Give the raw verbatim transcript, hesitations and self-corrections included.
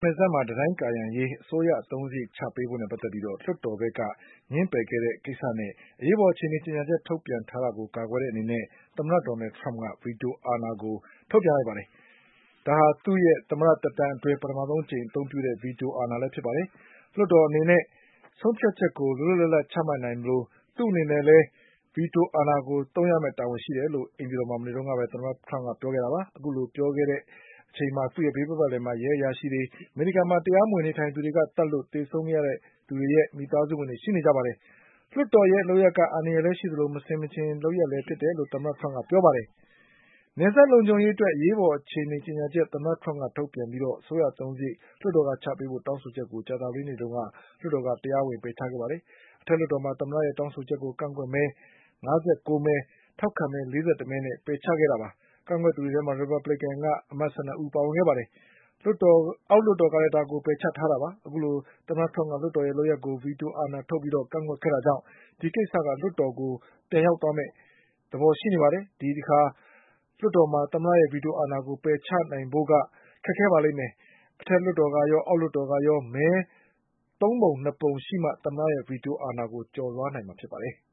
နယ်စပ်မှာတံတိုင်းကာရံရေးအစိုးရအသုံးစရိတ်ချပေးဖို့နဲ့ပတ်သက်ပြီးလွှတ်တော်ဘက်ကငြင်းပယ်ခဲ့တဲ့ကိစ္စနဲ့အရေးပေါ်အခြေအနေကြေညာချက်ထုတ်ပြန်ထားတာကိုကာကွယ်တဲ့အနေနဲ့သမ္မတဒေါ်နယ်ထရမ့်ကဗီတိုအာဏာကိုထုတ်ပြန်လိုက်ပါတယ်။ဒါဟာသူ့ရဲ့သမ္မတသက်တမ်းအတွင်းပထမဆုံးအကြိမ်အသုံးပြုတဲ့ဗီတိုအာဏာလည်းဖြစ်ပါတယ်။လွှတ်တော်အနေနဲ့ဆုံးဖြတ်ချက်ကိုလွတ်လွတ်လပ်လပ်ချမှတ်နိုင်သလိုသူ့အနေနဲ့လည်းဗီတိုအာဏာကိုသုံးရမယ့်တာဝန်ရှိတယ်လို့အိမ်ဖြူတော်မှာမနေ့ကပဲသမ္မတထရမ့်ကပြောခဲ့တာပါ။အခုလိုပြောခဲ့တဲ့အချိန်မှာသူ့ရဲ့ဘေးပတ်ပတ်လည်မှာရဲအရာရှိတွေအမေရိကန်မှာတရားမဝင်နေထိုင်သူတွေကတတ်လို့သေဆုံးခဲ့ရတဲ့သူတွေရဲ့မိသားစုဝင်တွေရှိနေကြပါတယ်။လွှတ်တော်ရဲ့လုပ်ရကအန္တရာယ်လည်းရှိသလိုမဆင်မခြင်လုပ်ရလည်းဖြစ်တယ်လို့သမ္မတထရမ့်ကပြောပါတယ်။နယ်စပ်လုံခြုံရေးအတွက်အရေးပေါ်အခြေအနေကြေညာချက်သမ္မတထရမ့်ကထုတ်ပြန်ပြီးအစိုးရအသုံးစရိတ်လွှတ်တော်ကချပေးဖို့တောင်းဆိုချက်ကိုကြာသပတေးနေ့တုန်းကလွှတ်တော်ကတရားဝင်ပယ်ချခဲ့ပါတယ်။အထက်လွှတ်တော်မှာသမ္မတရဲ့တောင်းဆိုချက်ကိုကန့်ကွက်မဲငါး၉မဲထောက်ခံမဲ၄၁မဲနဲ့ပယ်ချခဲ့တာပါ။ကန့်ကွက်သူတွေထဲမှာရီပတ်ဘလစ်ကန်ကအမတ်၁၂ဦးပါဝင်ခဲ့ပါတယ်။လွှတ်တော်အောက်လွှတ်တော်ကလည်းဒါကိုပယ်ချထားတာပါ။အခုလိုသမ္မတထရမ့်ကလွှတ်တော်ရဲ့လုပ်ရပ်ကိုဗီတိုအာဏာထုတ်ပြီးကန့်ကွက်ခဲ့တာကြောင့်ဒီကိစ္စကလွှတ်တော်ကိုပြန်ရောက်သွားမယ့်သဘောရှိနေပါတယ်။ဒီအခါလွှတ်တော်မှာသမ္မတရဲ့ဗီတိုအာဏာကိုပယ်ချနိုင်ဖို့ကခက်ခဲပါလိမ့်မယ်။အထက်လွှတ်တော်ကရောအောက်လွှတ်တော်ကရောမဲသုံးပုံနှစ်ပုံရှိမှသမ္မတရဲ့ဗီတိုအာဏာကိုကျော်လွှားနိုင်မှာဖြစ်ပါတယ်။